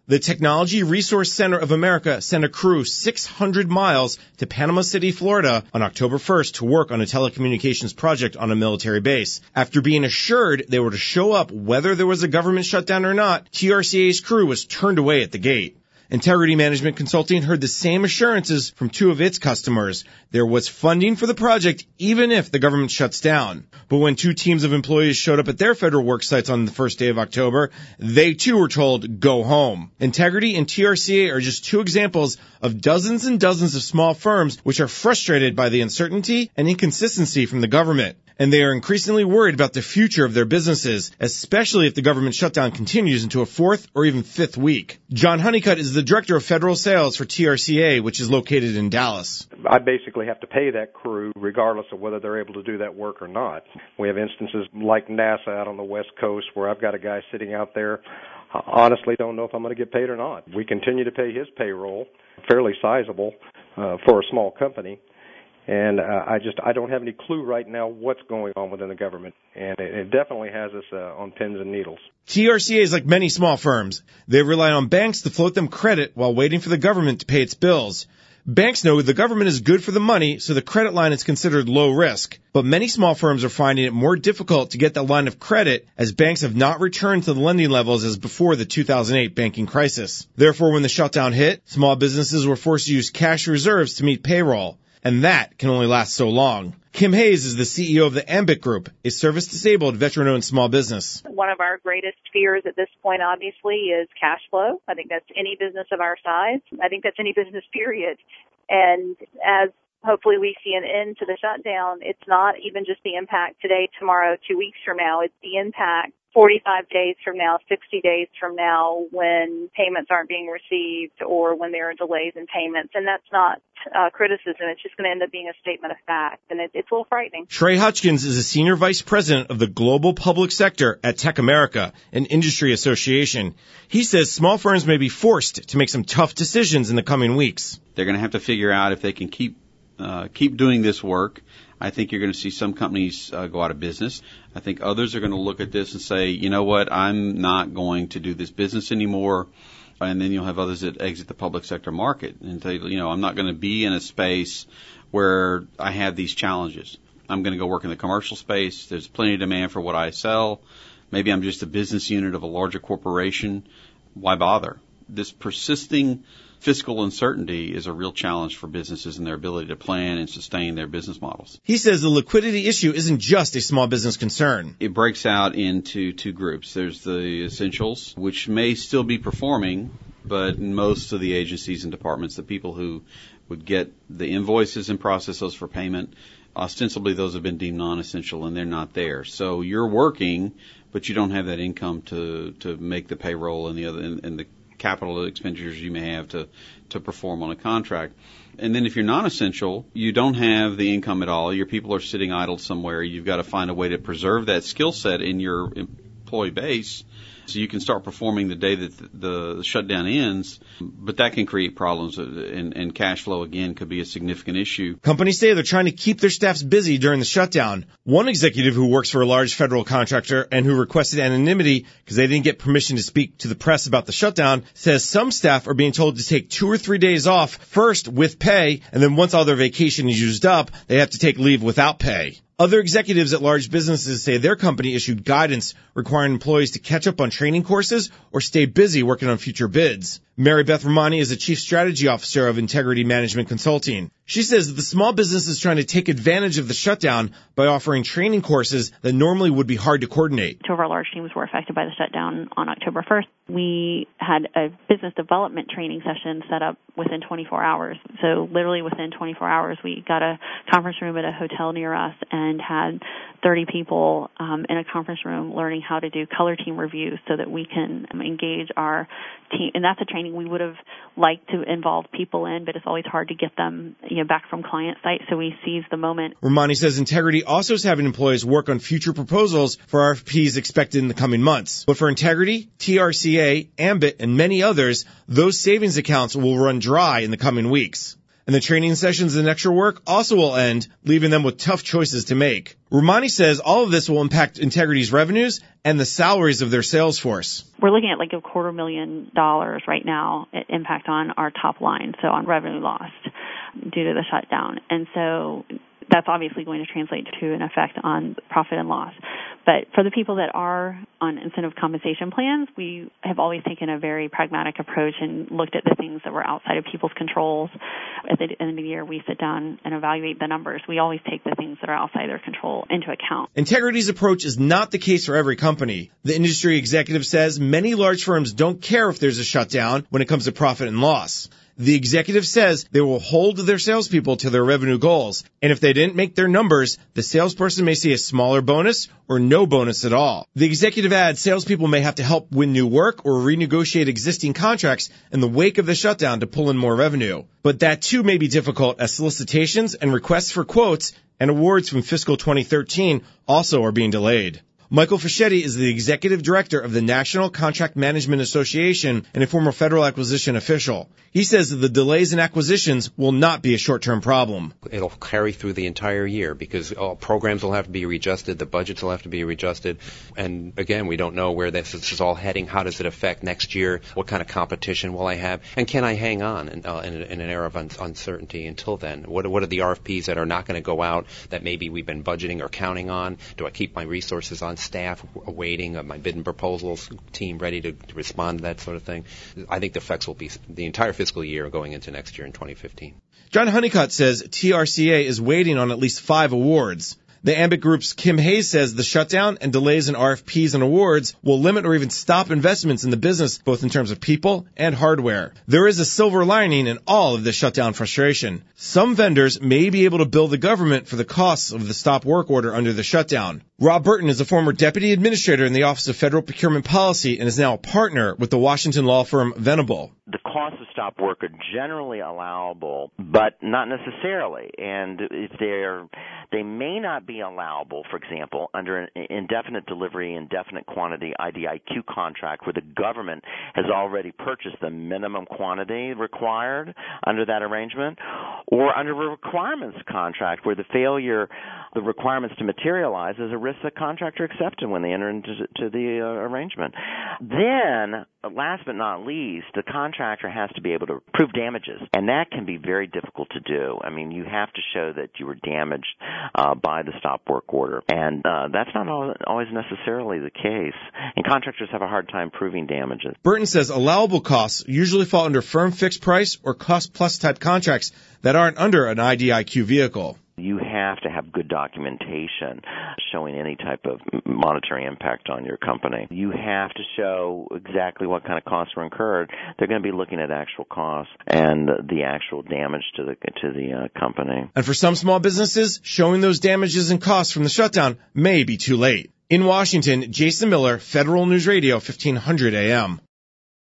The Technology Resource Center of America sent a crew 600 miles to Panama City, Florida on October 1st to work on a telecommunications project on a military base. After being assured they were to show up whether there was a government shutdown or not, TRCA's crew was turned away at the gate. Integrity Management Consulting heard the same assurances from two of its customers. There was funding for the project even if the government shuts down. But when two teams of employees showed up at their federal work sites on the first day of October, they too were told, go home. Integrity and TRCA are just two examples of dozens and dozens of small firms which are frustrated by the uncertainty and inconsistency from the government. And they are increasingly worried about the future of their businesses, especially if the government shutdown continues into a fourth or even fifth week. John Honeycutt is the Director of Federal Sales for TRCA, which is located in Dallas. I basically have to pay that crew regardless of whether they're able to do that work or not. We have instances like NASA out on the West Coast where I've got a guy sitting out there. I honestly don't know if I'm going to get paid or not. We continue to pay his payroll, fairly sizable for a small company. And I don't have any clue right now what's going on within the government. And it definitely has us on pins and needles. TRCA is like many small firms. They rely on banks to float them credit while waiting for the government to pay its bills. Banks know the government is good for the money, so the credit line is considered low risk. But many small firms are finding it more difficult to get that line of credit as banks have not returned to the lending levels as before the 2008 banking crisis. Therefore, when the shutdown hit, small businesses were forced to use cash reserves to meet payroll. And that can only last so long. Kim Hayes is the CEO of the Ambit Group, a service-disabled, veteran-owned small business. One of our greatest fears at this point, obviously, is cash flow. I think that's any business of our size. I think that's any business, period. And as hopefully we see an end to the shutdown, it's not even just the impact today, tomorrow, 2 weeks from now. It's the impact 45 days from now, 60 days from now, when payments aren't being received or when there are delays in payments. And that's not criticism. It's just going to end up being a statement of fact. And it's a little frightening. Trey Hutchkins is a senior vice president of the global public sector at Tech America, an industry association. He says small firms may be forced to make some tough decisions in the coming weeks. They're going to have to figure out if they can keep doing this work. I think you're going to see some companies go out of business. I think others are going to look at this and say, you know what, I'm not going to do this business anymore. And then you'll have others that exit the public sector market and say, you know, I'm not going to be in a space where I have these challenges. I'm going to go work in the commercial space. There's plenty of demand for what I sell. Maybe I'm just a business unit of a larger corporation. Why bother? This persisting fiscal uncertainty is a real challenge for businesses and their ability to plan and sustain their business models. He says the liquidity issue isn't just a small business concern. It breaks out into two groups. There's the essentials, which may still be performing, but in most of the agencies and departments, the people who would get the invoices and process those for payment, ostensibly those have been deemed non-essential and they're not there. So you're working, but you don't have that income to make the payroll and the capital expenditures you may have to perform on a contract. And then if you're non-essential, you don't have the income at all. Your people are sitting idle somewhere. You've got to find a way to preserve that skill set in your employee base so you can start performing the day that the shutdown ends. But that can create problems, and cash flow, again, could be a significant issue. Companies say they're trying to keep their staffs busy during the shutdown. One executive who works for a large federal contractor and who requested anonymity because they didn't get permission to speak to the press about the shutdown says some staff are being told to take 2 or 3 days off, first with pay, and then once all their vacation is used up, they have to take leave without pay. Other executives at large businesses say their company issued guidance requiring employees to catch up on training courses or stay busy working on future bids. Mary Beth Romani is the Chief Strategy Officer of Integrity Management Consulting. She says that the small business is trying to take advantage of the shutdown by offering training courses that normally would be hard to coordinate. 2 of our large teams were affected by the shutdown on October 1st. We had a business development training session set up within 24 hours. So literally within 24 hours, we got a conference room at a hotel near us and had 30 people in a conference room learning how to do color team reviews so that we can engage our team. And that's a training we would have liked to involve people in, but it's always hard to get them back from client site, so we seized the moment. Romani says Integrity also is having employees work on future proposals for RFPs expected in the coming months. But for Integrity, TRCA, Ambit, and many others, those savings accounts will run dry in the coming weeks. And the training sessions and extra work also will end, leaving them with tough choices to make. Romani says all of this will impact Integrity's revenues and the salaries of their sales force. We're looking at like $250,000 right now impact on our top line, so on revenue lost due to the shutdown. And so that's obviously going to translate to an effect on profit and loss. But for the people that are on incentive compensation plans, we have always taken a very pragmatic approach and looked at the things that were outside of people's controls. At the end of the year, we sit down and evaluate the numbers. We always take the things that are outside their control into account. Integrity's approach is not the case for every company. The industry executive says many large firms don't care if there's a shutdown when it comes to profit and loss. The executive says they will hold their salespeople to their revenue goals, and if they didn't make their numbers, the salesperson may see a smaller bonus or no bonus at all. The executive adds salespeople may have to help win new work or renegotiate existing contracts in the wake of the shutdown to pull in more revenue. But that too may be difficult as solicitations and requests for quotes and awards from fiscal 2013 also are being delayed. Michael Fischetti is the executive director of the National Contract Management Association and a former federal acquisition official. He says that the delays in acquisitions will not be a short-term problem. It'll carry through the entire year because programs will have to be readjusted, the budgets will have to be readjusted, and again, we don't know where this is all heading. How does it affect next year? What kind of competition will I have? And can I hang on in an era of uncertainty until then? What are the RFPs that are not going to go out that maybe we've been budgeting or counting on? Do I keep my resources on staff awaiting my bid and proposals team ready to respond to that sort of thing? I think the effects will be the entire fiscal year going into next year in 2015. John Honeycutt says TRCA is waiting on at least 5 awards. The Ambit Group's Kim Hayes says the shutdown and delays in RFPs and awards will limit or even stop investments in the business, both in terms of people and hardware. There is a silver lining in all of this shutdown frustration. Some vendors may be able to bill the government for the costs of the stop work order under the shutdown. Rob Burton is a former deputy administrator in the Office of Federal Procurement Policy and is now a partner with the Washington law firm Venable. The costs of stop work are generally allowable, but not necessarily. And if they may not be allowable, for example, under an indefinite delivery, indefinite quantity IDIQ contract where the government has already purchased the minimum quantity required under that arrangement, or under a requirements contract where the requirements to materialize is a risk the contractor accepted when they enter into the arrangement. Then, last but not least, the contractor has to be able to prove damages, and that can be very difficult to do. I mean, you have to show that you were damaged by the stop work order, and that's not always necessarily the case, and contractors have a hard time proving damages. Burton says allowable costs usually fall under firm fixed price or cost plus type contracts that aren't under an IDIQ vehicle. You have to have good documentation showing any type of monetary impact on your company. You have to show exactly what kind of costs were incurred. They're going to be looking at actual costs and the actual damage to the company. And for some small businesses, showing those damages and costs from the shutdown may be too late. In Washington, Jason Miller, Federal News Radio, 1500 AM.